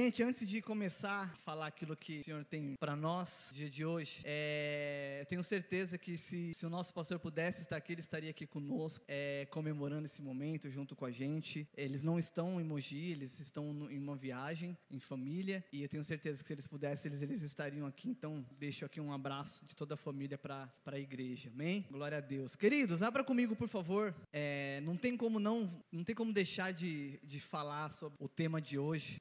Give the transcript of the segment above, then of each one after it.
Gente, antes de começar a falar aquilo que o Senhor tem para nós, no dia de hoje, eu tenho certeza que se o nosso pastor pudesse estar aqui, ele estaria aqui conosco, comemorando esse momento junto com a gente. Eles não estão em Mogi, eles estão em uma viagem, em família, e eu tenho certeza que se eles pudessem, eles estariam aqui. Então, deixo aqui um abraço de toda a família para a igreja, amém? Glória a Deus. Queridos, abra comigo, por favor. Não tem como deixar de falar sobre o tema de hoje.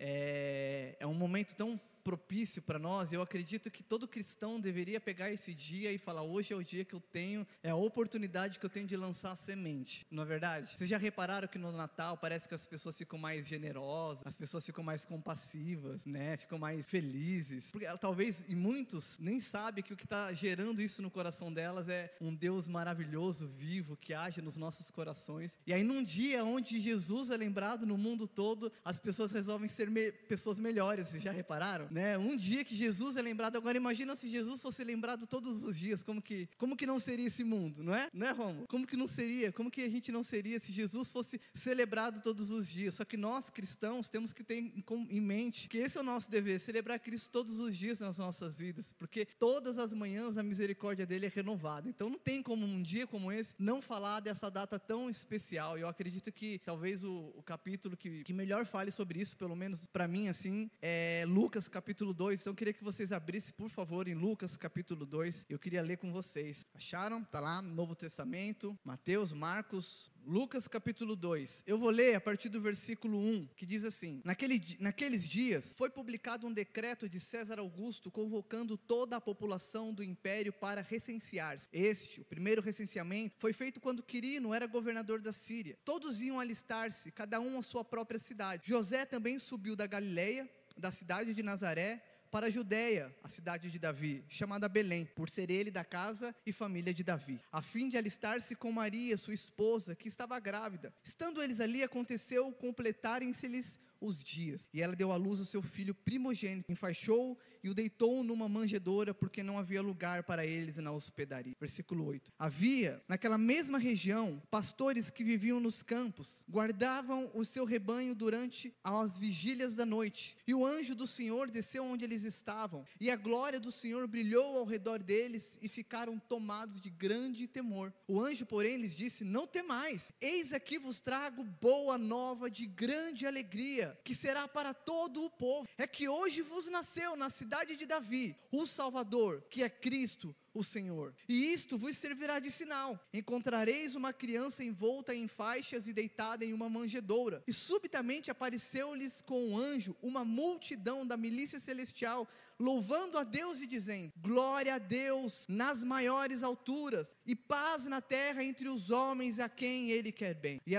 É um momento tão propício para nós. Eu acredito que todo cristão deveria pegar esse dia e falar: hoje é o dia que eu tenho, é a oportunidade que eu tenho de lançar a semente, não é verdade? Vocês já repararam que no Natal parece que as pessoas ficam mais generosas, as pessoas ficam mais compassivas, né? Ficam mais felizes, porque talvez, e muitos nem sabem que o que está gerando isso no coração delas é um Deus maravilhoso, vivo, que age nos nossos corações. E aí num dia onde Jesus é lembrado no mundo todo, as pessoas resolvem ser pessoas melhores. Vocês já repararam? Né? Um dia que Jesus é lembrado. Agora imagina se Jesus fosse lembrado todos os dias. Como que não seria esse mundo, não é? Não é, Romo? Como que não seria? Como que a gente não seria se Jesus fosse celebrado todos os dias? Só que nós, cristãos, temos que ter em mente que esse é o nosso dever, celebrar Cristo todos os dias nas nossas vidas, porque todas as manhãs a misericórdia dele é renovada. Então não tem como um dia como esse não falar dessa data tão especial. E eu acredito que talvez o capítulo que melhor fale sobre isso, pelo menos para mim, assim, é Lucas capítulo 2, então eu queria que vocês abrissem, por favor, em Lucas capítulo 2, eu queria ler com vocês. Acharam? Está lá, Novo Testamento, Mateus, Marcos, Lucas capítulo 2, eu vou ler a partir do versículo 1, que diz assim: naqueles dias, foi publicado um decreto de César Augusto, convocando toda a população do império para recensear-se. O primeiro recenseamento, foi feito quando Quirino era governador da Síria. Todos iam alistar-se, cada um à sua própria cidade. José também subiu da Galileia, da cidade de Nazaré, para a Judeia, a cidade de Davi, chamada Belém, por ser ele da casa e família de Davi, a fim de alistar-se com Maria, sua esposa, que estava grávida. Estando eles ali, aconteceu completarem-se-lhes os dias, e ela deu à luz o seu filho primogênito, enfaixou e o deitou numa manjedoura, porque não havia lugar para eles na hospedaria. Versículo 8, havia naquela mesma região pastores que viviam nos campos, guardavam o seu rebanho durante as vigílias da noite, e o anjo do Senhor desceu onde eles estavam, e a glória do Senhor brilhou ao redor deles, e ficaram tomados de grande temor. O anjo, porém, lhes disse: não temais, eis aqui vos trago boa nova de grande alegria, que será para todo o povo. É que hoje vos nasceu na cidade de Davi o Salvador, que é Cristo o Senhor. E isto vos servirá de sinal: encontrareis uma criança envolta em faixas e deitada em uma manjedoura. E subitamente apareceu-lhes com um anjo uma multidão da milícia celestial, louvando a Deus e dizendo: glória a Deus nas maiores alturas, e paz na terra entre os homens a quem ele quer bem. E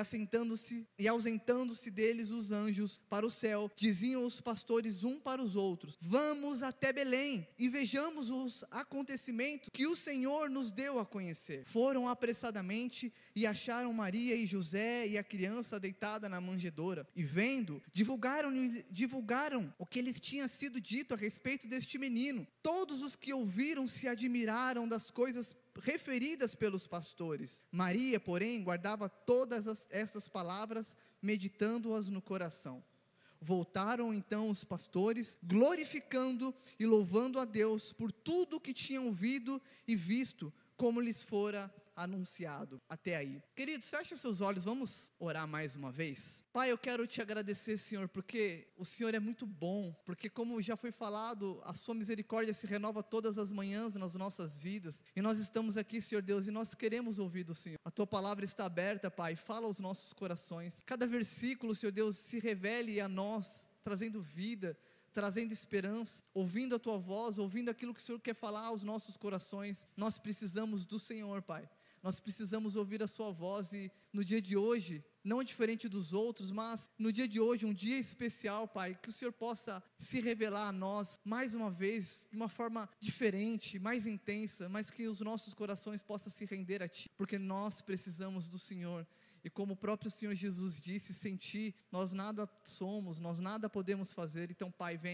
ausentando-se deles os anjos para o céu, diziam os pastores um para os outros: vamos até Belém e vejamos os acontecimentos que o Senhor nos deu a conhecer. Foram apressadamente e acharam Maria e José e a criança deitada na manjedoura, e vendo, divulgaram o que lhes tinha sido dito a respeito deste menino. Todos os que ouviram se admiraram das coisas referidas pelos pastores. Maria, porém, guardava todas estas palavras, meditando-as no coração. Voltaram então os pastores, glorificando e louvando a Deus por tudo o que tinham ouvido e visto, como lhes fora anunciado. Até aí. Queridos, feche seus olhos, vamos orar mais uma vez. Pai, eu quero te agradecer, Senhor, porque o Senhor é muito bom, porque, como já foi falado, a sua misericórdia se renova todas as manhãs nas nossas vidas, e nós estamos aqui, Senhor Deus, e nós queremos ouvir do Senhor. A tua palavra está aberta, Pai, fala aos nossos corações. Cada versículo, Senhor Deus, se revele a nós, trazendo vida, trazendo esperança, ouvindo a tua voz, ouvindo aquilo que o Senhor quer falar aos nossos corações. Nós precisamos do Senhor, Pai. Nós precisamos ouvir a sua voz, e no dia de hoje, não diferente dos outros, mas no dia de hoje, um dia especial, Pai, que o Senhor possa se revelar a nós, mais uma vez, de uma forma diferente, mais intensa, mas que os nossos corações possam se render a Ti, porque nós precisamos do Senhor. E como o próprio Senhor Jesus disse, sem Ti nós nada somos, nós nada podemos fazer. Então, Pai, vem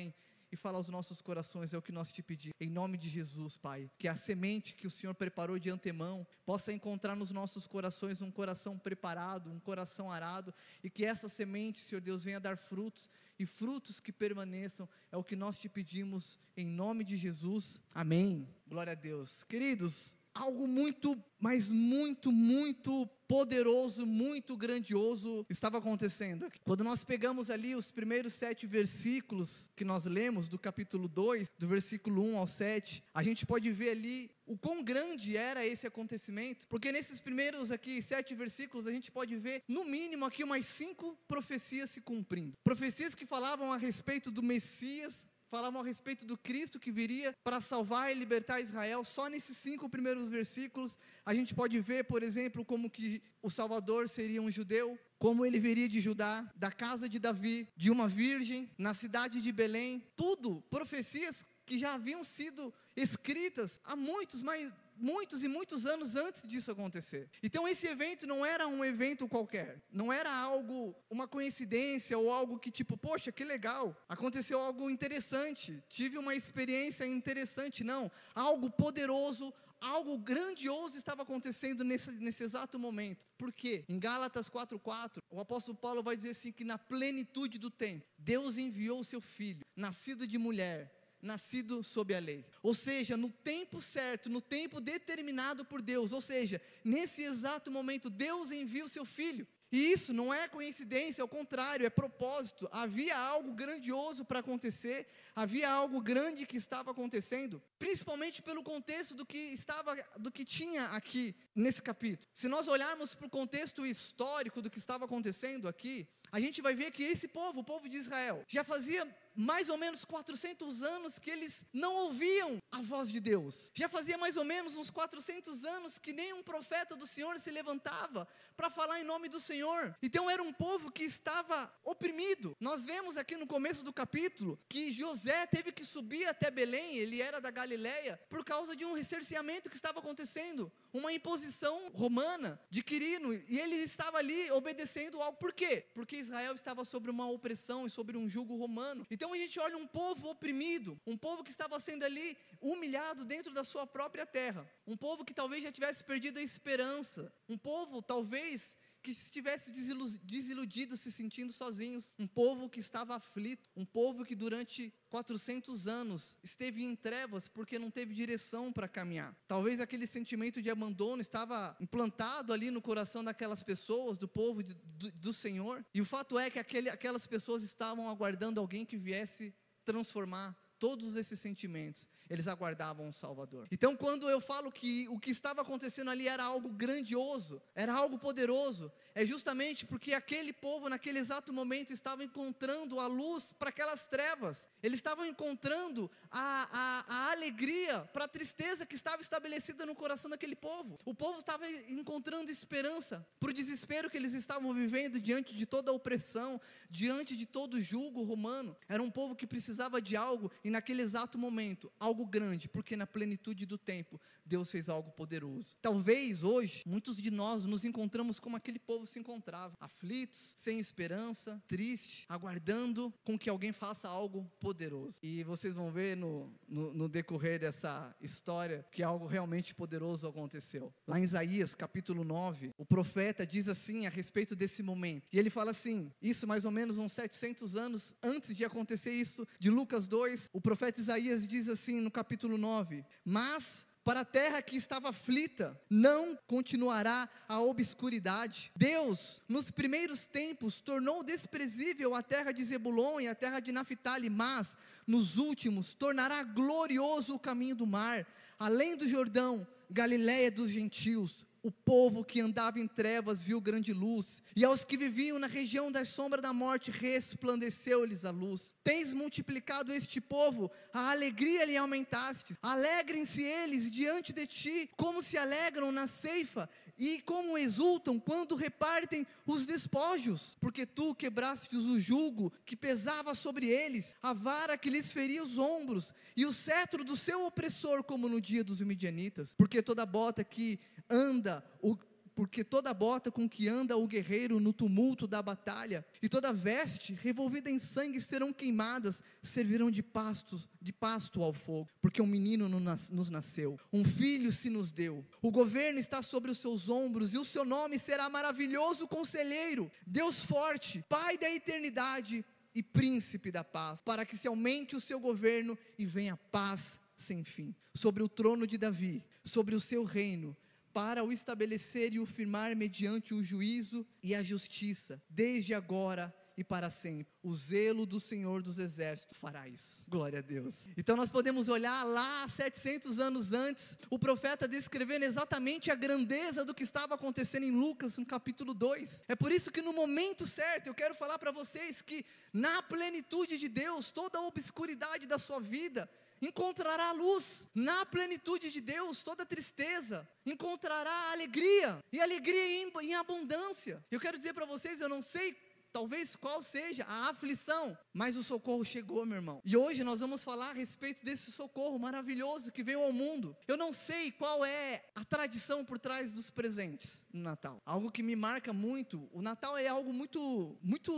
e fala aos nossos corações, é o que nós te pedimos, em nome de Jesus, Pai, que a semente que o Senhor preparou de antemão, possa encontrar nos nossos corações um coração preparado, um coração arado, e que essa semente, Senhor Deus, venha dar frutos, e frutos que permaneçam, é o que nós te pedimos, em nome de Jesus, amém, glória a Deus. Queridos, algo muito, mas muito, muito poderoso, muito grandioso estava acontecendo aqui. Quando nós pegamos ali os primeiros 7 versículos que nós lemos, do capítulo 2, do versículo 1 ao 7, a gente pode ver ali o quão grande era esse acontecimento, porque nesses primeiros aqui 7 versículos, a gente pode ver, no mínimo aqui, umas 5 profecias se cumprindo. Profecias que falavam a respeito do Messias, falavam a respeito do Cristo que viria para salvar e libertar Israel. Só nesses 5 primeiros versículos, a gente pode ver, por exemplo, como que o Salvador seria um judeu, como ele viria de Judá, da casa de Davi, de uma virgem, na cidade de Belém. Tudo profecias que já haviam sido escritas há muitos e muitos anos antes disso acontecer. Então esse evento não era um evento qualquer, não era algo, uma coincidência ou algo que tipo, poxa, que legal, aconteceu algo interessante, tive uma experiência interessante, não, algo poderoso, algo grandioso estava acontecendo nesse exato momento. Por quê? Em Gálatas 4:4, o apóstolo Paulo vai dizer assim, que na plenitude do tempo, Deus enviou o seu Filho, nascido de mulher, nascido sob a lei, ou seja, no tempo certo, no tempo determinado por Deus, ou seja, nesse exato momento, Deus envia o seu Filho, e isso não é coincidência, ao contrário, é propósito. Havia algo grandioso para acontecer, havia algo grande que estava acontecendo, principalmente pelo contexto do que tinha aqui nesse capítulo. Se nós olharmos para o contexto histórico do que estava acontecendo aqui, a gente vai ver que esse povo, o povo de Israel, já fazia mais ou menos 400 anos que eles não ouviam a voz de Deus. Já fazia mais ou menos uns 400 anos que nenhum profeta do Senhor se levantava para falar em nome do Senhor. Então era um povo que estava oprimido. Nós vemos aqui no começo do capítulo que José teve que subir até Belém, ele era da Galileia, por causa de um recerceamento que estava acontecendo, uma imposição romana de Quirino, e ele estava ali obedecendo algo. Por quê? Porque Israel estava sobre uma opressão e sobre um jugo romano. Então a gente olha um povo oprimido, um povo que estava sendo ali humilhado dentro da sua própria terra, um povo que talvez já tivesse perdido a esperança, um povo talvez que estivesse desiludido, se sentindo sozinhos, um povo que estava aflito, um povo que durante 400 anos esteve em trevas porque não teve direção para caminhar. Talvez aquele sentimento de abandono estava implantado ali no coração daquelas pessoas, do povo do Senhor, e o fato é que aquelas pessoas estavam aguardando alguém que viesse transformar todos esses sentimentos. Eles aguardavam um Salvador. Então quando eu falo que o que estava acontecendo ali era algo grandioso, era algo poderoso, é justamente porque aquele povo naquele exato momento estava encontrando a luz para aquelas trevas. Eles estavam encontrando a alegria para a tristeza que estava estabelecida no coração daquele povo. O povo estava encontrando esperança para o desespero que eles estavam vivendo diante de toda a opressão, diante de todo o jugo romano. Era um povo que precisava de algo, e naquele exato momento, algo grande, porque na plenitude do tempo, Deus fez algo poderoso. Talvez hoje, muitos de nós nos encontramos como aquele povo se encontrava, aflitos, sem esperança, triste, aguardando com que alguém faça algo poderoso. E vocês vão ver no decorrer dessa história que algo realmente poderoso aconteceu. Lá em Isaías capítulo 9, o profeta diz assim a respeito desse momento, e ele fala assim, isso mais ou menos uns 700 anos antes de acontecer isso, de Lucas 2, o profeta Isaías diz assim no capítulo 9, mas para a terra que estava aflita, não continuará a obscuridade. Deus, nos primeiros tempos, tornou desprezível a terra de Zebulon e a terra de Naphtali, mas, nos últimos, tornará glorioso o caminho do mar, além do Jordão, Galileia dos gentios. O povo que andava em trevas viu grande luz, e aos que viviam na região da sombra da morte resplandeceu-lhes a luz. Tens multiplicado este povo, a alegria lhe aumentaste. Alegrem-se eles diante de ti, como se alegram na ceifa, e como exultam quando repartem os despojos, porque tu quebrastes o jugo que pesava sobre eles, a vara que lhes feria os ombros, e o cetro do seu opressor, como no dia dos midianitas. Porque toda bota que anda porque toda bota com que anda o guerreiro no tumulto da batalha, e toda veste revolvida em sangue serão queimadas, servirão de pasto ao fogo, porque um menino nos nasceu, um filho se nos deu, o governo está sobre os seus ombros, e o seu nome será maravilhoso conselheiro, Deus forte, Pai da eternidade e príncipe da paz, para que se aumente o seu governo e venha paz sem fim, sobre o trono de Davi, sobre o seu reino, para o estabelecer e o firmar mediante o juízo e a justiça, desde agora e para sempre. O zelo do Senhor dos Exércitos fará isso. Glória a Deus. Então nós podemos olhar lá 700 anos antes, o profeta descrevendo exatamente a grandeza do que estava acontecendo em Lucas, no capítulo 2. É por isso que no momento certo, eu quero falar para vocês que na plenitude de Deus, toda a obscuridade da sua vida encontrará luz. Na plenitude de Deus, toda tristeza encontrará alegria, e alegria em abundância. Eu quero dizer para vocês, eu não sei talvez qual seja a aflição, mas o socorro chegou, meu irmão, e hoje nós vamos falar a respeito desse socorro maravilhoso que veio ao mundo. Eu não sei qual é a tradição por trás dos presentes no Natal, algo que me marca muito. O Natal é algo muito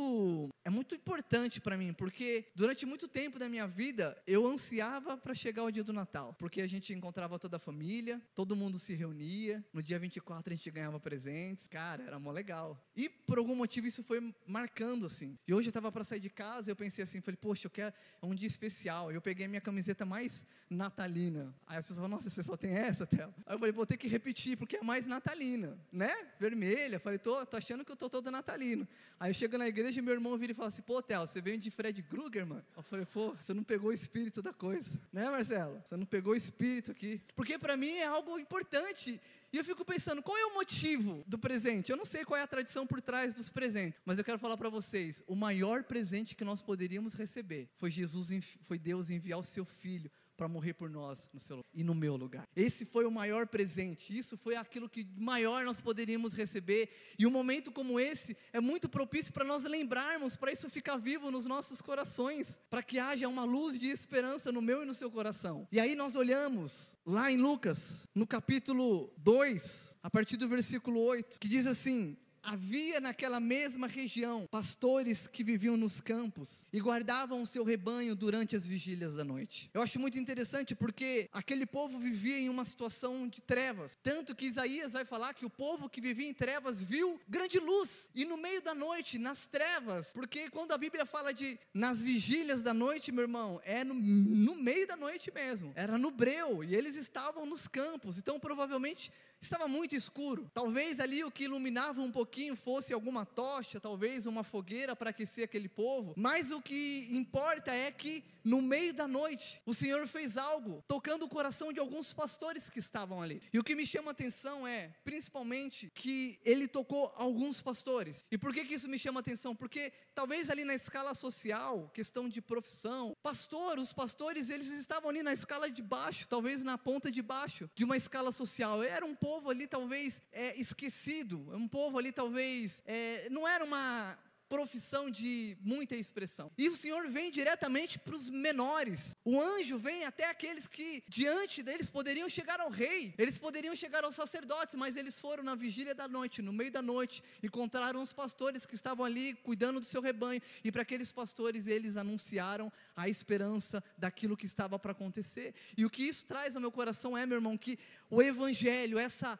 importante para mim, porque durante muito tempo da minha vida, eu ansiava para chegar o dia do Natal, porque a gente encontrava toda a família, todo mundo se reunia, no dia 24 a gente ganhava presentes, cara, era mó legal, e por algum motivo isso foi marcando assim, e hoje eu estava para sair de casa, eu pensei assim, falei, poxa, eu quero, é um dia especial, eu peguei a minha camiseta mais natalina, aí as pessoas falaram, nossa, você só tem essa, Theo? Aí eu falei, vou ter que repetir, porque é mais natalina, né, vermelha, falei, tô achando que eu tô todo natalino. Aí eu chego na igreja e meu irmão vira e fala assim, pô, Theo, você veio de Fred Krueger, mano? Eu falei, pô, você não pegou o espírito da coisa, né, Marcelo? Você não pegou o espírito aqui, porque para mim é algo importante. E eu fico pensando, qual é o motivo do presente? Eu não sei qual é a tradição por trás dos presentes, mas eu quero falar para vocês, o maior presente que nós poderíamos receber foi Deus enviar o seu Filho para morrer por nós no seu e no meu lugar. Esse foi o maior presente, isso foi aquilo que maior nós poderíamos receber, e um momento como esse é muito propício para nós lembrarmos, para isso ficar vivo nos nossos corações, para que haja uma luz de esperança no meu e no seu coração. E aí nós olhamos lá em Lucas, no capítulo 2, a partir do versículo 8, que diz assim: havia naquela mesma região pastores que viviam nos campos e guardavam o seu rebanho durante as vigílias da noite. Eu acho muito interessante porque aquele povo vivia em uma situação de trevas, tanto que Isaías vai falar que o povo que vivia em trevas viu grande luz, e no meio da noite, nas trevas, porque quando a Bíblia fala de nas vigílias da noite, meu irmão, é no meio da noite mesmo, era no breu, e eles estavam nos campos, então provavelmente estava muito escuro, talvez ali o que iluminava um pouquinho fosse alguma tocha, talvez uma fogueira para aquecer aquele povo, mas o que importa é que no meio da noite, o Senhor fez algo, tocando o coração de alguns pastores que estavam ali, e o que me chama a atenção é, principalmente, que Ele tocou alguns pastores. E por que isso me chama a atenção? Porque talvez ali na escala social, questão de profissão, os pastores, eles estavam ali na escala de baixo, talvez na ponta de baixo, de uma escala social, era um povo ali talvez esquecido, um povo ali talvez, não era uma profissão de muita expressão, e o Senhor vem diretamente para os menores, o anjo vem até aqueles que diante deles poderiam chegar ao rei, eles poderiam chegar aos sacerdotes, mas eles foram na vigília da noite, no meio da noite, encontraram os pastores que estavam ali cuidando do seu rebanho, e para aqueles pastores eles anunciaram a esperança daquilo que estava para acontecer. E o que isso traz ao meu coração meu irmão, que o evangelho, essa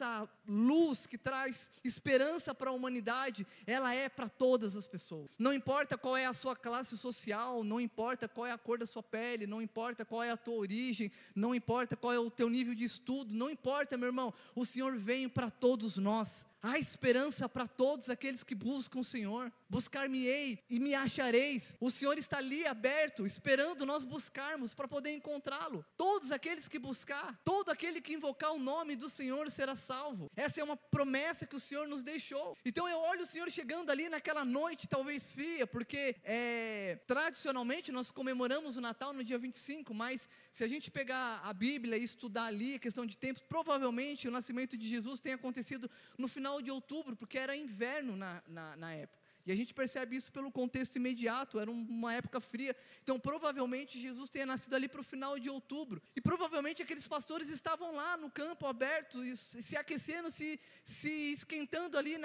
luz que traz esperança para a humanidade, ela é para todas as pessoas, não importa qual é a sua classe social, não importa qual é a cor da sua pele, não importa qual é a tua origem, não importa qual é o teu nível de estudo, não importa, meu irmão, o Senhor veio para todos nós. Há esperança para todos aqueles que buscam o Senhor. Buscar-me-ei e me achareis. O Senhor está ali aberto, esperando nós buscarmos para poder encontrá-lo. Todos aqueles que buscar, todo aquele que invocar o nome do Senhor será salvo. Essa é uma promessa que o Senhor nos deixou. Então eu olho o Senhor chegando ali naquela noite, talvez fria, porque tradicionalmente nós comemoramos o Natal no dia 25, mas se a gente pegar a Bíblia e estudar ali a questão de tempos, provavelmente o nascimento de Jesus tenha acontecido no final de outubro, porque era inverno na época. E a gente percebe isso pelo contexto imediato, era uma época fria. Então, provavelmente, Jesus tenha nascido ali para o final de outubro. E provavelmente aqueles pastores estavam lá no campo aberto, se aquecendo, se esquentando ali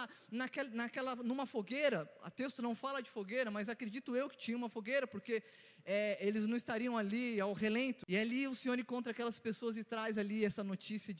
numa fogueira. O texto não fala de fogueira, mas acredito eu que tinha uma fogueira, porque eles não estariam ali ao relento. E ali o Senhor encontra aquelas pessoas e traz ali essa notícia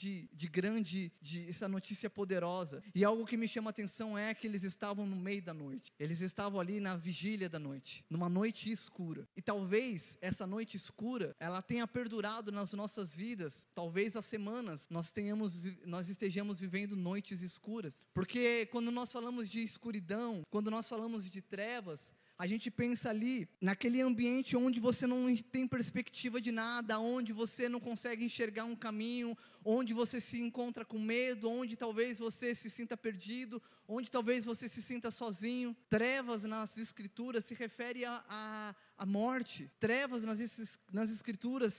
essa notícia poderosa. E algo que me chama a atenção é que eles estavam no meio da noite. Eles estavam ali na vigília da noite, numa noite escura. E talvez essa noite escura, ela tenha perdurado nas nossas vidas. Talvez há semanas nós estejamos vivendo noites escuras. Porque quando nós falamos de escuridão, quando nós falamos de trevas, a gente pensa ali, naquele ambiente onde você não tem perspectiva de nada, onde você não consegue enxergar um caminho, onde você se encontra com medo, onde talvez você se sinta perdido, onde talvez você se sinta sozinho. Trevas nas Escrituras se refere à morte. Trevas nas Escrituras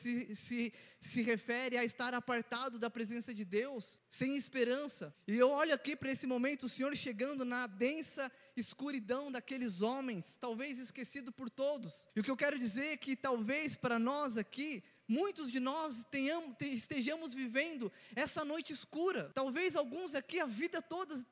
se refere a estar apartado da presença de Deus, sem esperança. E eu olho aqui para esse momento, o Senhor chegando na densa escuridão daqueles homens, talvez esquecido por todos. E o que eu quero dizer é que talvez para nós aqui, muitos de nós estejamos vivendo essa noite escura. Talvez alguns aqui a vida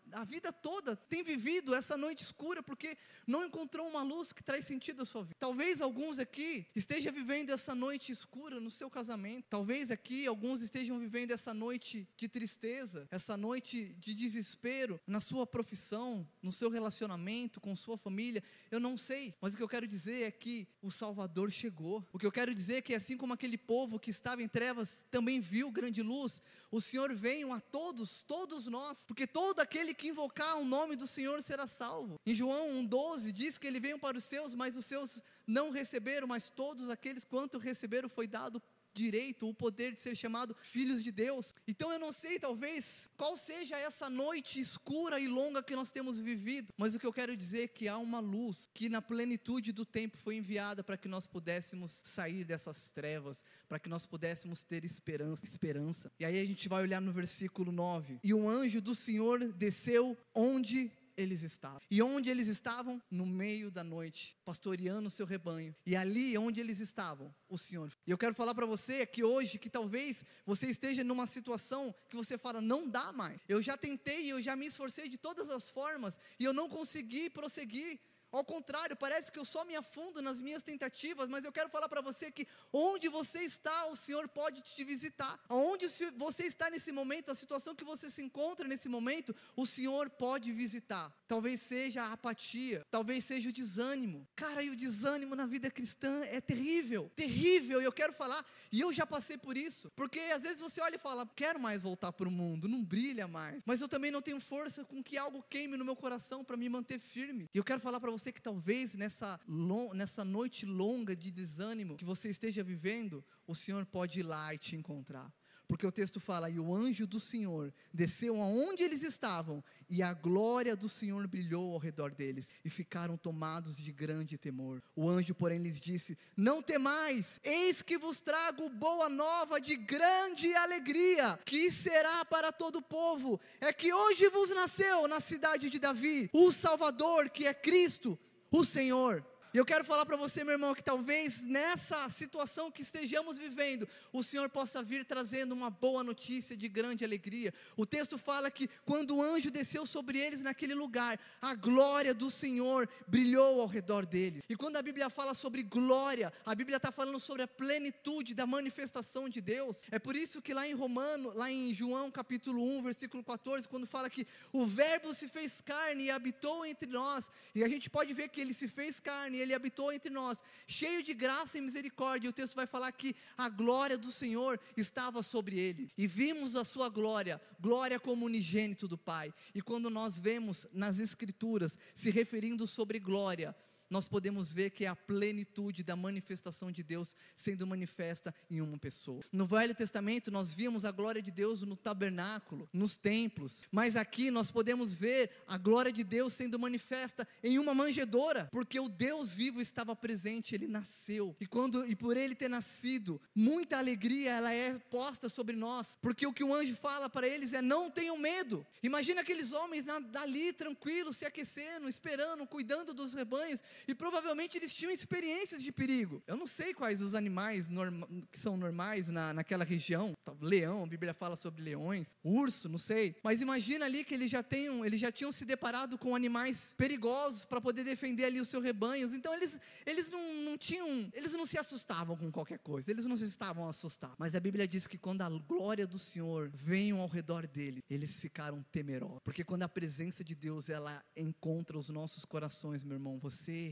toda tem vivido essa noite escura, porque não encontrou uma luz que traz sentido à sua vida. Talvez alguns aqui estejam vivendo essa noite escura no seu casamento. Talvez aqui alguns estejam vivendo essa noite de tristeza, essa noite de desespero na sua profissão, no seu relacionamento com sua família. Eu não sei, mas o que eu quero dizer é que o Salvador chegou. O que eu quero dizer é que assim como aquele povo que estava em trevas também viu grande luz, o Senhor veio a todos nós, porque todo aquele que invocar o nome do Senhor será salvo. Em João 1,12 diz que ele veio para os seus, mas os seus não receberam, mas todos aqueles quanto receberam foi dado direito, o poder de ser chamado filhos de Deus. Então eu não sei, talvez, qual seja essa noite escura e longa que nós temos vivido, mas o que eu quero dizer é que há uma luz, que na plenitude do tempo foi enviada para que nós pudéssemos sair dessas trevas, para que nós pudéssemos ter esperança. E aí a gente vai olhar no versículo 9, e um anjo do Senhor desceu onde eles estavam. E onde eles estavam? No meio da noite, pastoreando o seu rebanho. E ali onde eles estavam, o Senhor. E eu quero falar para você que hoje, que talvez você esteja numa situação que você fala, não dá mais. Eu já tentei, eu já me esforcei de todas as formas, e eu não consegui prosseguir. Ao contrário, parece que eu só me afundo nas minhas tentativas, mas eu quero falar para você que onde você está, o Senhor pode te visitar. Onde você está nesse momento, a situação que você se encontra nesse momento, o Senhor pode visitar. Talvez seja a apatia, talvez seja o desânimo. Cara, e o desânimo na vida cristã é terrível, terrível, e eu quero falar, e eu já passei por isso, porque às vezes você olha e fala, quero mais voltar para o mundo, não brilha mais, mas eu também não tenho força com que algo queime no meu coração para me manter firme. E eu quero falar para você que talvez nessa noite longa de desânimo que você esteja vivendo, o Senhor pode ir lá e te encontrar, porque o texto fala, e o anjo do Senhor desceu aonde eles estavam, e a glória do Senhor brilhou ao redor deles, e ficaram tomados de grande temor. O anjo, porém, lhes disse, não temais, eis que vos trago boa nova de grande alegria, que será para todo o povo, é que hoje vos nasceu na cidade de Davi, o Salvador, que é Cristo, o Senhor. E eu quero falar para você, meu irmão, que talvez nessa situação que estejamos vivendo, o Senhor possa vir trazendo uma boa notícia de grande alegria. O texto fala que quando o anjo desceu sobre eles naquele lugar, a glória do Senhor brilhou ao redor deles. E quando a Bíblia fala sobre glória, a Bíblia está falando sobre a plenitude da manifestação de Deus. É por isso que lá em João capítulo 1, versículo 14, quando fala que o verbo se fez carne e habitou entre nós, e a gente pode ver que ele se fez carne, ele habitou entre nós, cheio de graça e misericórdia. E o texto vai falar que a glória do Senhor estava sobre ele, e vimos a sua glória como unigênito do Pai. E quando nós vemos nas Escrituras se referindo sobre glória, nós podemos ver que é a plenitude da manifestação de Deus sendo manifesta em uma pessoa. No Velho Testamento nós víamos a glória de Deus no tabernáculo, nos templos, mas aqui nós podemos ver a glória de Deus sendo manifesta em uma manjedoura, porque o Deus vivo estava presente, ele nasceu, e por ele ter nascido, muita alegria ela é posta sobre nós, porque o que o anjo fala para eles é: não tenham medo. Imagina aqueles homens dali tranquilos, se aquecendo, esperando, cuidando dos rebanhos, e provavelmente eles tinham experiências de perigo. Eu não sei quais os animais que são normais naquela região, leão, a Bíblia fala sobre leões, urso, não sei, mas imagina ali que eles já tinham se deparado com animais perigosos para poder defender ali os seus rebanhos. Então eles não se assustavam com qualquer coisa, eles não se estavam assustados, mas a Bíblia diz que quando a glória do Senhor veio ao redor dele, eles ficaram temerosos, porque quando a presença de Deus ela encontra os nossos corações, meu irmão, você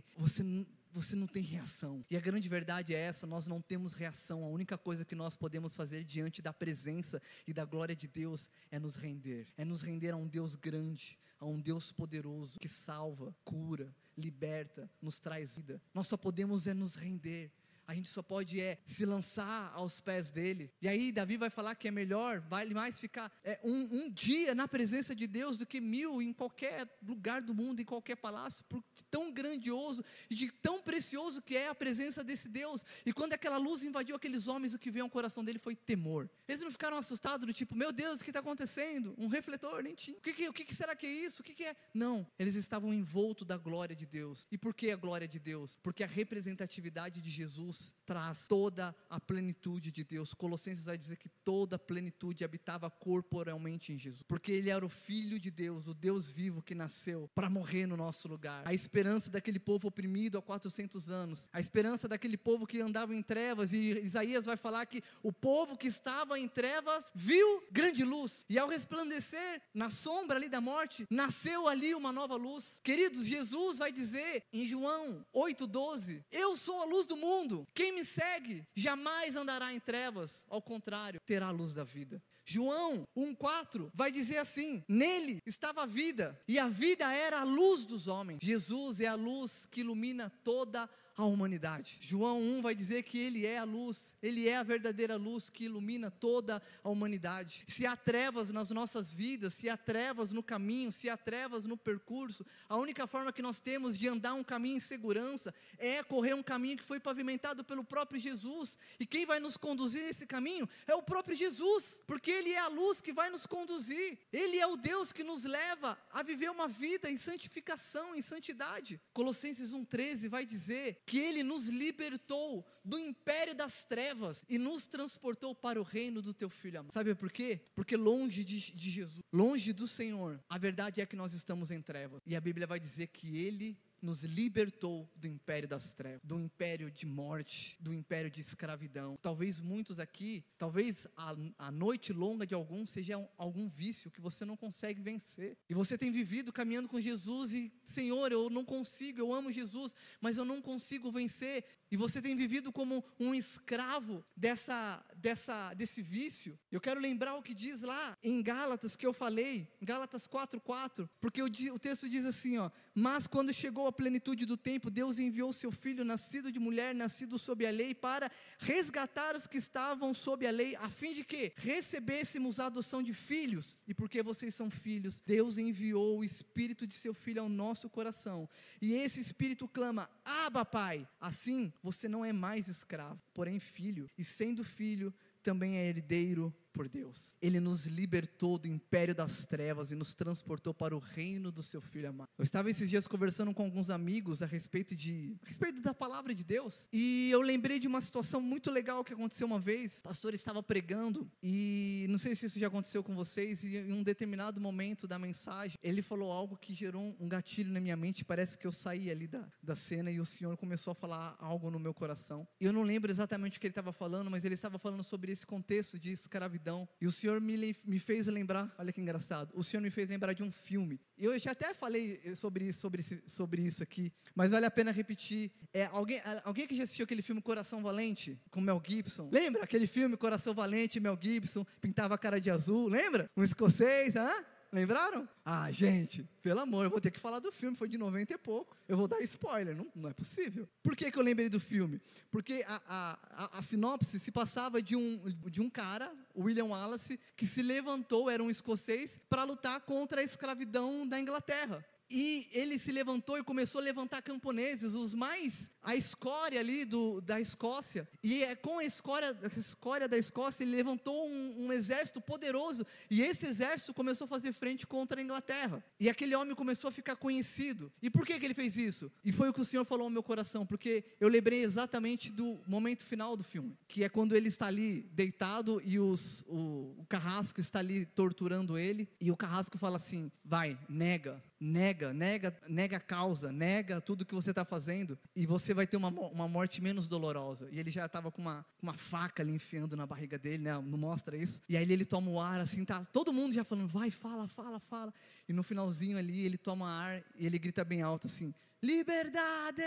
não tem reação, e a grande verdade é essa: nós não temos reação. A única coisa que nós podemos fazer diante da presença e da glória de Deus é nos render a um Deus grande, a um Deus poderoso, que salva, cura, liberta, nos traz vida. Nós só podemos nos render. A gente só pode se lançar aos pés dele. E aí Davi vai falar que é melhor, vale mais ficar um dia na presença de Deus do que 1000 em qualquer lugar do mundo, em qualquer palácio, por tão grandioso e de tão precioso que é a presença desse Deus. E quando aquela luz invadiu aqueles homens, o que veio ao coração dele foi temor. Eles não ficaram assustados do tipo: meu Deus, o que está acontecendo? Um refletor, nem tinha. O que será que é isso? O que é? Não, eles estavam envoltos da glória de Deus. E por que a glória de Deus? Porque a representatividade de Jesus traz toda a plenitude de Deus. Colossenses vai dizer que toda a plenitude habitava corporalmente em Jesus, porque ele era o Filho de Deus, o Deus vivo que nasceu para morrer no nosso lugar. A esperança daquele povo oprimido há 400 anos, a esperança daquele povo que andava em trevas, e Isaías vai falar que o povo que estava em trevas viu grande luz, e ao resplandecer na sombra ali da morte, nasceu ali uma nova luz. Queridos, Jesus vai dizer em João 8,12: eu sou a luz do mundo, quem me segue jamais andará em trevas, ao contrário, terá a luz da vida. João 1,4 vai dizer assim: nele estava a vida, e a vida era a luz dos homens. Jesus é a luz que ilumina toda a humanidade. João 1 vai dizer que ele é a luz, ele é a verdadeira luz que ilumina toda a humanidade. Se há trevas nas nossas vidas, se há trevas no caminho, se há trevas no percurso, a única forma que nós temos de andar um caminho em segurança é correr um caminho que foi pavimentado pelo próprio Jesus, e quem vai nos conduzir nesse caminho é o próprio Jesus, porque ele é a luz que vai nos conduzir, ele é o Deus que nos leva a viver uma vida em santificação, em santidade. Colossenses 1,13 vai dizer que ele nos libertou do império das trevas e nos transportou para o reino do teu Filho amado. Sabe por quê? Porque longe de Jesus, longe do Senhor, a verdade é que nós estamos em trevas, e a Bíblia vai dizer que ele nos libertou do império das trevas, do império de morte, do império de escravidão. Talvez muitos aqui, talvez a noite longa de alguns seja algum vício que você não consegue vencer, e você tem vivido caminhando com Jesus, e Senhor, eu não consigo, eu amo Jesus, mas eu não consigo vencer, e você tem vivido como um escravo desse vício. Eu quero lembrar o que diz lá em Gálatas, que eu falei, Gálatas 4,4, porque o texto diz assim, mas quando chegou a plenitude do tempo, Deus enviou seu Filho, nascido de mulher, nascido sob a lei, para resgatar os que estavam sob a lei, a fim de que recebêssemos a adoção de filhos. E porque vocês são filhos, Deus enviou o Espírito de seu Filho ao nosso coração, e esse Espírito clama: Abba, Pai. Assim, você não é mais escravo, porém filho, e sendo filho, também é herdeiro por Deus. Ele nos libertou do império das trevas e nos transportou para o reino do seu Filho amado. Eu estava esses dias conversando com alguns amigos a respeito da palavra de Deus, e eu lembrei de uma situação muito legal que aconteceu uma vez. O pastor estava pregando, e não sei se isso já aconteceu com vocês, e em um determinado momento da mensagem, ele falou algo que gerou um gatilho na minha mente. Parece que eu saí ali da cena, e o Senhor começou a falar algo no meu coração. Eu não lembro exatamente o que ele estava falando, mas ele estava falando sobre esse contexto de escravidão. E o Senhor me fez lembrar, olha que engraçado, o Senhor me fez lembrar de um filme. Eu já até falei sobre isso aqui, mas vale a pena repetir. Alguém que já assistiu aquele filme Coração Valente, com Mel Gibson? Lembra aquele filme Coração Valente, Mel Gibson, pintava a cara de azul, lembra? Um escocês, Lembraram? Ah, gente, pelo amor, eu vou ter que falar do filme, foi de 90 e pouco. Eu vou dar spoiler, não é possível. Por que eu lembrei do filme? Porque a sinopse se passava de um cara, William Wallace, que se levantou, era um escocês, para lutar contra a escravidão da Inglaterra. E ele se levantou e começou a levantar camponeses, a escória ali da Escócia. E com a escória da Escócia, ele levantou um exército poderoso. E esse exército começou a fazer frente contra a Inglaterra. E aquele homem começou a ficar conhecido. E por que ele fez isso? E foi o que o Senhor falou ao meu coração, porque eu lembrei exatamente do momento final do filme, que é quando ele está ali deitado e o carrasco está ali torturando ele. E o carrasco fala assim: vai, nega a causa, nega tudo que você está fazendo, e você vai ter uma morte menos dolorosa. E ele já estava com uma faca ali enfiando na barriga dele, né? Não mostra isso. E aí ele toma o ar assim, tá todo mundo já falando, vai, fala. E no finalzinho ali, ele toma ar e ele grita bem alto assim: liberdade!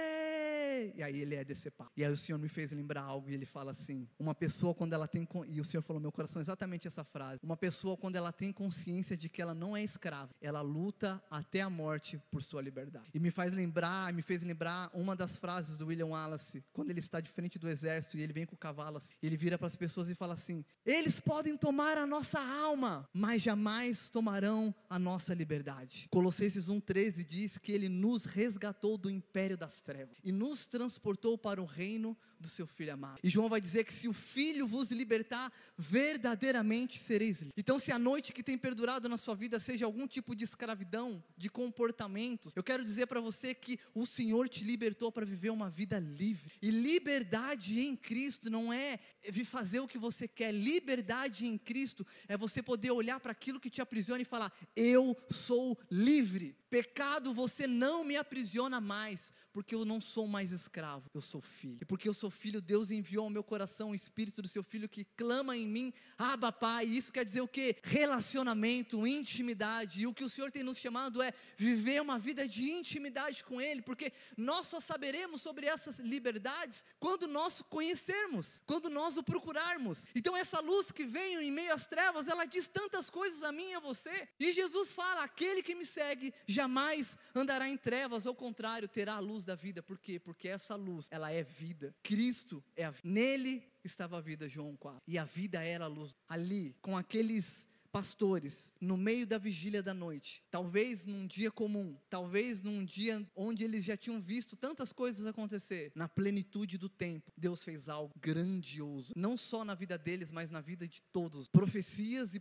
E aí ele é decepado. E aí o Senhor me fez lembrar algo, e ele fala assim: uma pessoa quando ela tem, e o Senhor falou no meu coração exatamente essa frase, uma pessoa quando ela tem consciência de que ela não é escrava, ela luta até a morte por sua liberdade. E me fez lembrar uma das frases do William Wallace, quando ele está de frente do exército, e ele vem com o cavalo assim, ele vira para as pessoas e fala assim: eles podem tomar a nossa alma, mas jamais tomarão a nossa liberdade. Colossenses 1,13 diz que ele nos resgatou do império das trevas e nos transportou para o reino do seu Filho amado. E João vai dizer que se o Filho vos libertar, verdadeiramente sereis livres. Então, se a noite que tem perdurado na sua vida seja algum tipo de escravidão, de comportamentos, eu quero dizer para você que o Senhor te libertou para viver uma vida livre. E liberdade em Cristo não é fazer o que você quer. Liberdade em Cristo é você poder olhar para aquilo que te aprisiona e falar: eu sou livre. Pecado, você não me aprisiona mais, porque eu não sou mais escravo, eu sou filho. E porque eu sou filho, Deus enviou ao meu coração o Espírito do seu Filho que clama em mim: Abba, Pai. E isso quer dizer o quê? Relacionamento, intimidade. E o que o Senhor tem nos chamado é viver uma vida de intimidade com Ele, porque nós só saberemos sobre essas liberdades quando nós conhecermos, quando nós o procurarmos. Então essa luz que vem em meio às trevas, ela diz tantas coisas a mim e a você. E Jesus fala: aquele que me segue jamais andará em trevas, ao contrário, terá a luz da vida. Por quê? Porque essa luz, ela é vida. Cristo é a vida. Nele estava a vida, João 4. E a vida era a luz. Ali, com aqueles pastores, no meio da vigília da noite, talvez num dia comum, talvez num dia onde eles já tinham visto tantas coisas acontecer, na plenitude do tempo, Deus fez algo grandioso, não só na vida deles, mas na vida de todos. Profecias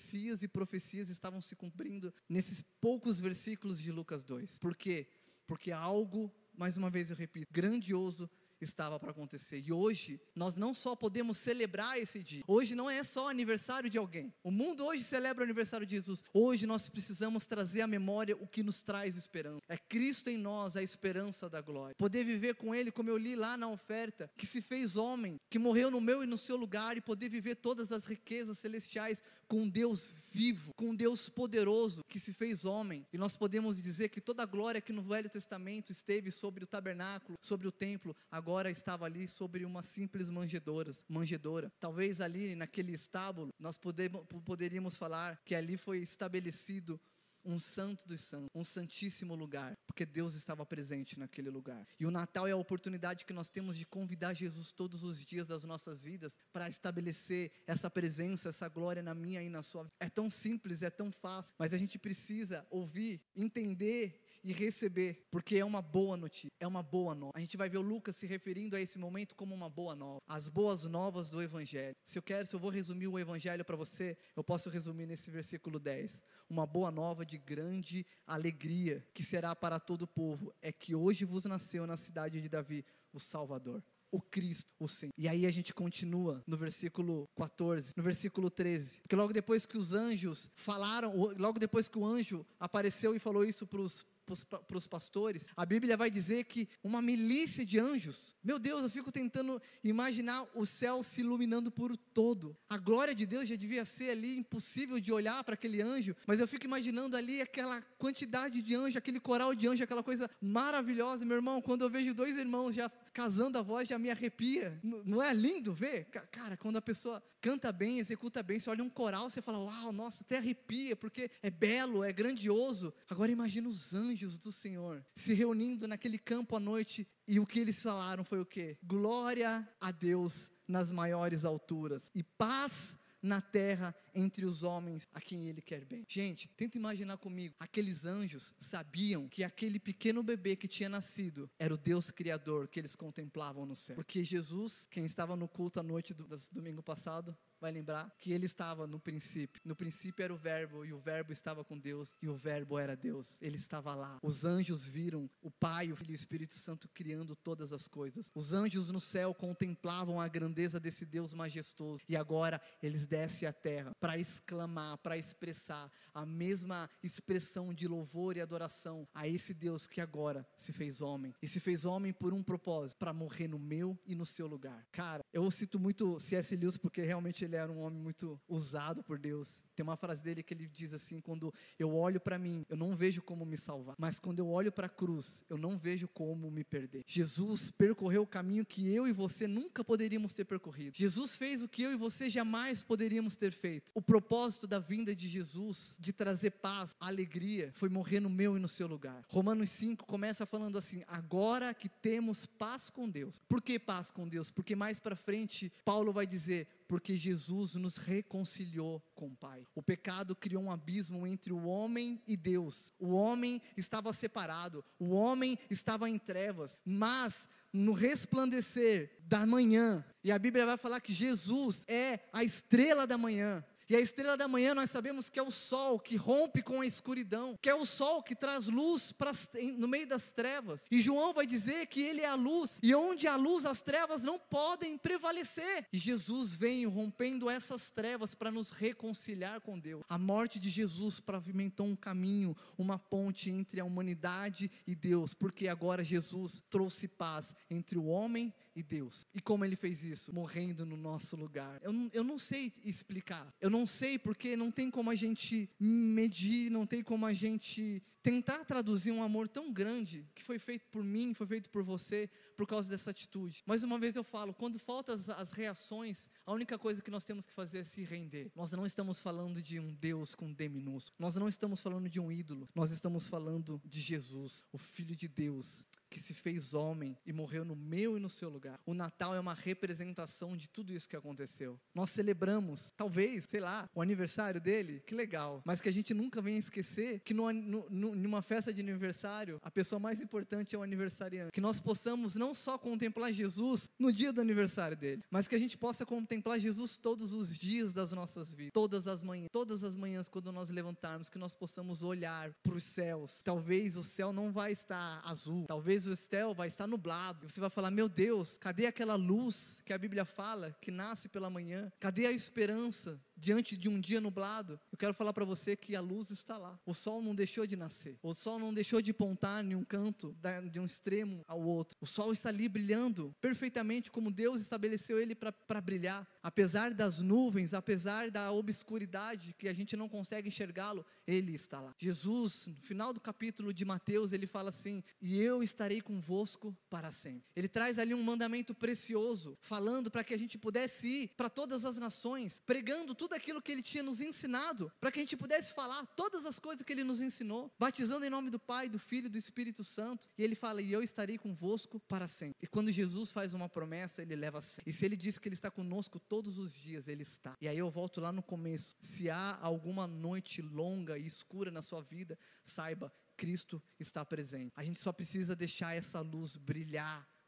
estavam se cumprindo nesses poucos versículos de Lucas 2. Por quê? Porque algo, mais uma vez eu repito, grandioso estava para acontecer. E hoje, nós não só podemos celebrar esse dia, hoje não é só aniversário de alguém, o mundo hoje celebra o aniversário de Jesus. Hoje nós precisamos trazer à memória o que nos traz esperança, é Cristo em nós, a esperança da glória, poder viver com Ele, como eu li lá na oferta, que se fez homem, que morreu no meu e no seu lugar, e poder viver todas as riquezas celestiais com um Deus vivo, com um Deus poderoso, que se fez homem. E nós podemos dizer que toda a glória que no Velho Testamento esteve sobre o tabernáculo, sobre o templo, agora estava ali sobre uma simples manjedoura. Talvez ali naquele estábulo, nós poderíamos falar que ali foi estabelecido um santo dos santos, um santíssimo lugar, porque Deus estava presente naquele lugar. E o Natal é a oportunidade que nós temos de convidar Jesus todos os dias das nossas vidas, para estabelecer essa presença, essa glória na minha e na sua vida. É tão simples, é tão fácil, mas a gente precisa ouvir, entender e receber, porque é uma boa notícia, é uma boa nova. A gente vai ver o Lucas se referindo a esse momento como uma boa nova, as boas novas do Evangelho. Se eu vou resumir o Evangelho para você, eu posso resumir nesse versículo 10, uma boa nova de grande alegria, que será para todo o povo, é que hoje vos nasceu na cidade de Davi o Salvador, o Cristo, o Senhor. E aí a gente continua no versículo 14, no versículo 13, porque logo depois que os anjos falaram, logo depois que o anjo apareceu e falou isso para os os pastores, a Bíblia vai dizer que uma milícia de anjos, meu Deus, eu fico tentando imaginar o céu se iluminando por todo, a glória de Deus já devia ser ali impossível de olhar para aquele anjo, mas eu fico imaginando ali aquela quantidade de anjos, aquele coral de anjos, aquela coisa maravilhosa, meu irmão, quando eu vejo dois irmãos já casando a voz, já me arrepia, não é lindo ver? Cara, quando a pessoa canta bem, executa bem, você olha um coral, você fala, uau, nossa, até arrepia, porque é belo, é grandioso. Agora imagina os anjos do Senhor se reunindo naquele campo à noite, e o que eles falaram foi o quê? Glória a Deus nas maiores alturas, e paz na terra entre os homens a quem Ele quer bem. Gente, tenta imaginar comigo, aqueles anjos sabiam que aquele pequeno bebê que tinha nascido era o Deus Criador que eles contemplavam no céu, porque Jesus, quem estava no culto à noite do domingo passado, vai lembrar que ele estava no princípio era o verbo, e o verbo estava com Deus, e o verbo era Deus, ele estava lá, os anjos viram o Pai, o Filho e o Espírito Santo criando todas as coisas, os anjos no céu contemplavam a grandeza desse Deus majestoso, e agora eles descem à terra, para exclamar, para expressar, a mesma expressão de louvor e adoração, a esse Deus que agora se fez homem, e se fez homem por um propósito, para morrer no meu e no seu lugar. Cara, eu cito muito C.S. Lewis, porque realmente ele era um homem muito usado por Deus. Tem uma frase dele que ele diz assim: quando eu olho para mim, eu não vejo como me salvar, mas quando eu olho para a cruz, eu não vejo como me perder. Jesus percorreu o caminho que eu e você nunca poderíamos ter percorrido. Jesus fez o que eu e você jamais poderíamos ter feito. O propósito da vinda de Jesus, de trazer paz, alegria, foi morrer no meu e no seu lugar. Romanos 5 começa falando assim: agora que temos paz com Deus. Por que paz com Deus? Porque mais para frente Paulo vai dizer: porque Jesus nos reconciliou com o Pai. O pecado criou um abismo entre o homem e Deus. O homem estava separado, o homem estava em trevas, mas no resplandecer da manhã, e a Bíblia vai falar que Jesus é a estrela da manhã, e a estrela da manhã nós sabemos que é o sol que rompe com a escuridão, que é o sol que traz luz no meio das trevas, e João vai dizer que ele é a luz, e onde há luz as trevas não podem prevalecer, e Jesus veio rompendo essas trevas para nos reconciliar com Deus. A morte de Jesus pavimentou um caminho, uma ponte entre a humanidade e Deus, porque agora Jesus trouxe paz entre o homem e Deus. E como ele fez isso? Morrendo no nosso lugar. Eu não sei explicar, eu não sei, porque não tem como a gente medir, não tem como a gente tentar traduzir um amor tão grande, que foi feito por mim, foi feito por você, por causa dessa atitude. Mais uma vez eu falo, quando faltam as reações, a única coisa que nós temos que fazer é se render. Nós não estamos falando de um Deus com D minúsculo, nós não estamos falando de um ídolo, nós estamos falando de Jesus, o Filho de Deus, que se fez homem e morreu no meu e no seu lugar. O Natal é uma representação de tudo isso que aconteceu. Nós celebramos, talvez, sei lá, o aniversário dele, que legal, mas que a gente nunca venha esquecer que numa festa de aniversário, a pessoa mais importante é o aniversariante. Que nós possamos não só contemplar Jesus no dia do aniversário dele, mas que a gente possa contemplar Jesus todos os dias das nossas vidas, todas as manhãs quando nós levantarmos, que nós possamos olhar para os céus. Talvez o céu não vai estar azul, talvez o céu vai estar nublado, e você vai falar: meu Deus, cadê aquela luz que a Bíblia fala, que nasce pela manhã? Cadê a esperança diante de um dia nublado? Eu quero falar para você que a luz está lá. O sol não deixou de nascer, o sol não deixou de pontar em um canto, de um extremo ao outro. O sol está ali brilhando perfeitamente como Deus estabeleceu ele para brilhar. Apesar das nuvens, apesar da obscuridade que a gente não consegue enxergá-lo, ele está lá. Jesus, no final do capítulo de Mateus, ele fala assim: e eu estarei convosco para sempre. Ele traz ali um mandamento precioso, falando para que a gente pudesse ir para todas as nações, pregando tudo aquilo que ele tinha nos ensinado, para que a gente pudesse falar todas as coisas que ele nos ensinou, batizando em nome do Pai, do Filho e do Espírito Santo. E ele fala: e eu estarei convosco para sempre. E quando Jesus faz uma promessa, ele leva a sério. E se ele diz que ele está conosco todos os dias, ele está. E aí eu volto lá no começo: se há alguma noite longa e escura na sua vida, saiba, Cristo está presente. A gente só precisa deixar essa luz brilhar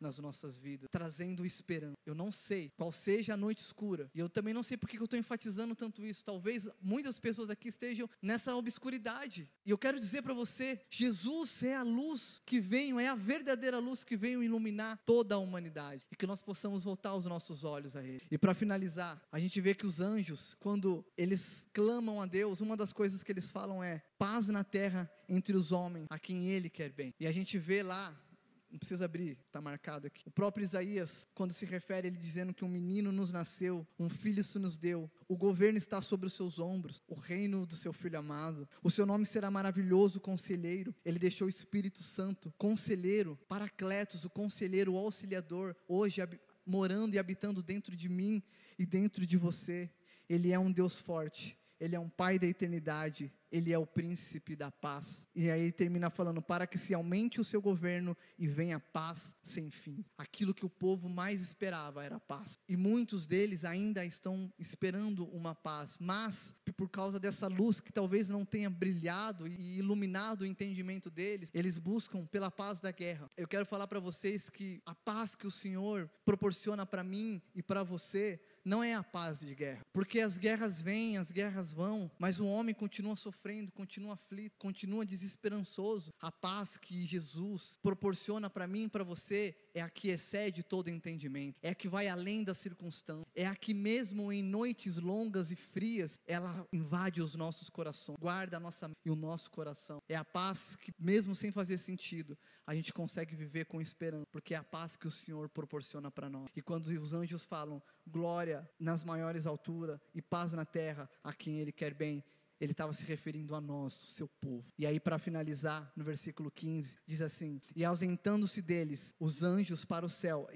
nas nossas vidas, trazendo esperança. Eu não sei qual seja a noite escura, e eu também não sei porque eu estou enfatizando tanto isso. Talvez muitas pessoas aqui estejam nessa obscuridade, e eu quero dizer para você, Jesus é a luz que veio, é a verdadeira luz que veio iluminar toda a humanidade, e que nós possamos voltar os nossos olhos a Ele. E para finalizar, a gente vê que os anjos, quando eles clamam a Deus, uma das coisas que eles falam é: paz na terra entre os homens, a quem Ele quer bem. E a gente vê lá, não precisa abrir, está marcado aqui, o próprio Isaías, quando se refere, ele dizendo que um menino nos nasceu, um filho se nos deu, o governo está sobre os seus ombros, o reino do seu Filho amado, o seu nome será maravilhoso conselheiro, ele deixou o Espírito Santo, conselheiro, Paracletos, o conselheiro, o auxiliador, hoje morando e habitando dentro de mim e dentro de você. Ele é um Deus forte, Ele é um Pai da eternidade, Ele é o príncipe da paz. E aí ele termina falando: para que se aumente o seu governo e venha paz sem fim. Aquilo que o povo mais esperava era paz. E muitos deles ainda estão esperando uma paz, mas por causa dessa luz que talvez não tenha brilhado e iluminado o entendimento deles, eles buscam pela paz da guerra. Eu quero falar para vocês que a paz que o Senhor proporciona para mim e para você não é a paz de guerra, porque as guerras vêm, as guerras vão, mas o homem continua sofrendo, continua aflito, continua desesperançoso. A paz que Jesus proporciona para mim e para você é a que excede todo entendimento, é a que vai além das circunstâncias, é a que mesmo em noites longas e frias, ela invade os nossos corações, guarda a nossa mente e o nosso coração. É a paz que mesmo sem fazer sentido, a gente consegue viver com esperança, porque é a paz que o Senhor proporciona para nós. E quando os anjos falam glória nas maiores alturas e paz na terra a quem Ele quer bem, Ele estava se referindo a nós, o seu povo. E aí, para finalizar, no versículo 15, diz assim: e ausentando-se deles os anjos para o céu,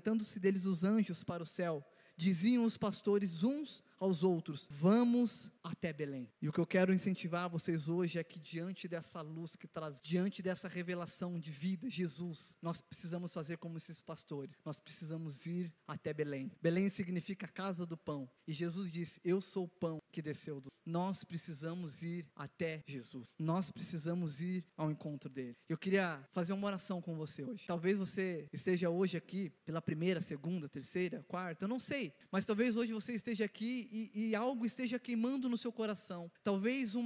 diziam os pastores uns aos outros: vamos até Belém. E o que eu quero incentivar vocês hoje é que diante dessa luz que traz, diante dessa revelação de vida, Jesus, nós precisamos fazer como esses pastores, nós precisamos ir até Belém. Belém significa casa do pão, e Jesus disse: eu sou o pão que desceu do... Nós precisamos ir até Jesus, nós precisamos ir ao encontro dele. Eu queria fazer uma oração com você hoje. Talvez você esteja hoje aqui pela primeira, segunda, terceira, quarta, eu não sei, mas talvez hoje você esteja aqui e algo esteja queimando no seu coração. Talvez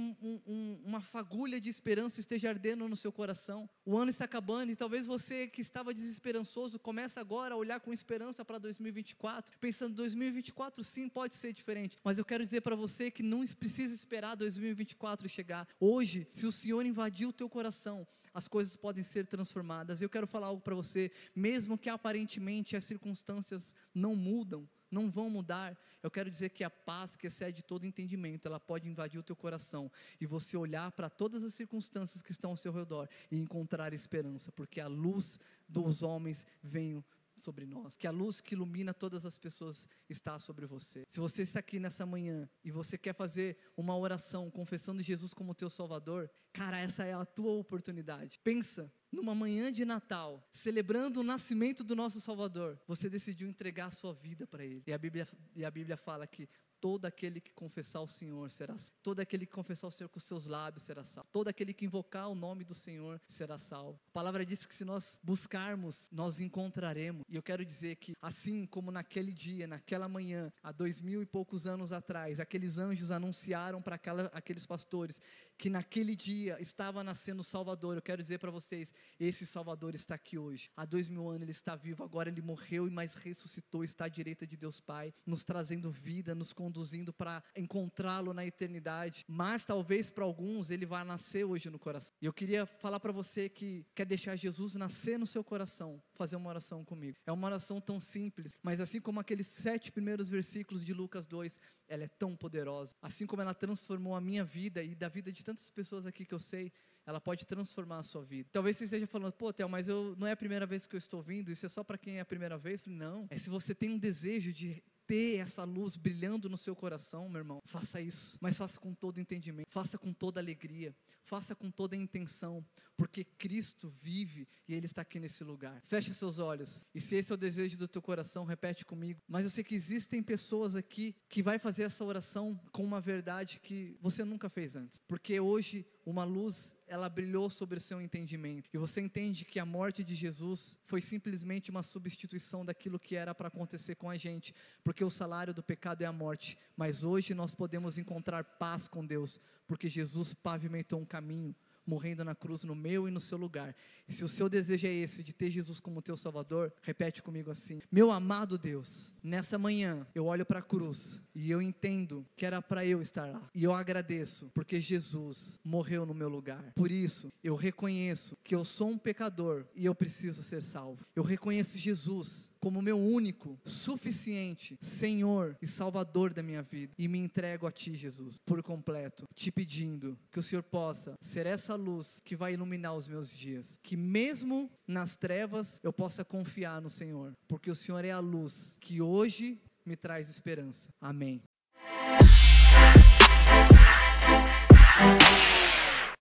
uma fagulha de esperança esteja ardendo no seu coração. O ano está acabando e talvez você que estava desesperançoso comece agora a olhar com esperança para 2024, pensando: 2024 sim pode ser diferente, mas eu quero dizer para você que não precisa esperar 2024 chegar. Hoje, se o Senhor invadir o teu coração, as coisas podem ser transformadas. Eu quero falar algo para você, mesmo que aparentemente as circunstâncias não mudam, não vão mudar, eu quero dizer que a paz que excede todo entendimento, ela pode invadir o teu coração, e você olhar para todas as circunstâncias que estão ao seu redor, e encontrar esperança, porque a luz dos homens vem sobre nós, que a luz que ilumina todas as pessoas está sobre você. Se você está aqui nessa manhã, e você quer fazer uma oração, confessando Jesus como teu Salvador, cara, essa é a tua oportunidade. Pensa, numa manhã de Natal, celebrando o nascimento do nosso Salvador, você decidiu entregar a sua vida para Ele, e a Bíblia fala que todo aquele que confessar o Senhor será salvo. Todo aquele que confessar o Senhor com os seus lábios será salvo. Todo aquele que invocar o nome do Senhor será salvo. A palavra diz que se nós buscarmos, nós encontraremos. E eu quero dizer que assim como naquele dia, naquela manhã, há 2000 e poucos anos atrás, aqueles anjos anunciaram para aqueles pastores que naquele dia estava nascendo o Salvador, eu quero dizer para vocês, esse Salvador está aqui hoje. Há 2000 anos ele está vivo, agora ele morreu e mais ressuscitou, está à direita de Deus Pai, nos trazendo vida, nos conduzindo para encontrá-lo na eternidade. Mas talvez para alguns ele vá nascer hoje no coração. E eu queria falar para você que quer deixar Jesus nascer no seu coração, fazer uma oração comigo. É uma oração tão simples, mas assim como aqueles 7 primeiros versículos de Lucas 2, ela é tão poderosa. Assim como ela transformou a minha vida e da vida de tantas pessoas aqui que eu sei, ela pode transformar a sua vida. Talvez você esteja falando: pô, Theo, mas não é a primeira vez que eu estou ouvindo, isso é só para quem é a primeira vez? Não, é se você tem um desejo de ter essa luz brilhando no seu coração, meu irmão, faça isso, mas faça com todo entendimento, faça com toda alegria, faça com toda intenção, porque Cristo vive e Ele está aqui nesse lugar. Feche seus olhos, e se esse é o desejo do teu coração, repete comigo. Mas eu sei que existem pessoas aqui que vai fazer essa oração com uma verdade que você nunca fez antes, porque hoje uma luz, ela brilhou sobre o seu entendimento, e você entende que a morte de Jesus foi simplesmente uma substituição daquilo que era para acontecer com a gente, porque o salário do pecado é a morte, mas hoje nós podemos encontrar paz com Deus, porque Jesus pavimentou um caminho, morrendo na cruz no meu e no seu lugar. E se o seu desejo é esse, de ter Jesus como teu Salvador, repete comigo assim: meu amado Deus, nessa manhã eu olho para a cruz e eu entendo que era para eu estar lá, e eu agradeço porque Jesus morreu no meu lugar. Por isso eu reconheço que eu sou um pecador e eu preciso ser salvo. Eu reconheço Jesus como meu único, suficiente Senhor e Salvador da minha vida, e me entrego a Ti, Jesus, por completo, te pedindo que o Senhor possa ser essa luz que vai iluminar os meus dias, que mesmo nas trevas eu possa confiar no Senhor, porque o Senhor é a luz que hoje me traz esperança. Amém.